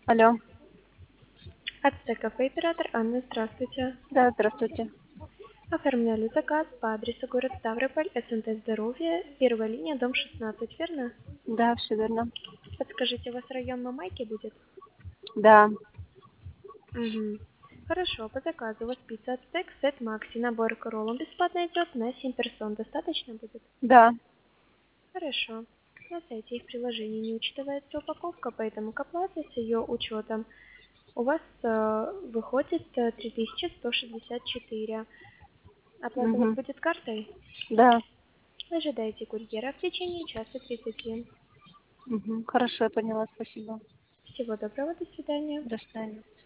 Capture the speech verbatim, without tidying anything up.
Алло. Ацтеккафе, оператор Анна, здравствуйте. Да, здравствуйте. Оформляли заказ по адресу город Ставрополь, СНТ «Здоровье», первая линия, дом шестнадцать, верно? Да, все верно. Подскажите, у вас район Мамайки будет? Да. Угу. Хорошо, по заказу у вас пицца Ацтек, сет Макси, набор к роллам бесплатно идет на семь персон. Достаточно будет? Да. Хорошо. На сайте их приложений не учитывается упаковка, поэтому к оплате с ее учетом у вас э, выходит э, три тысячи сто шестьдесят четыре. Оплата у вас Угу. будет картой? Да. Ожидайте курьера в течение часа тридцати. Угу. Хорошо, я поняла, спасибо. Всего доброго, до свидания. До свидания.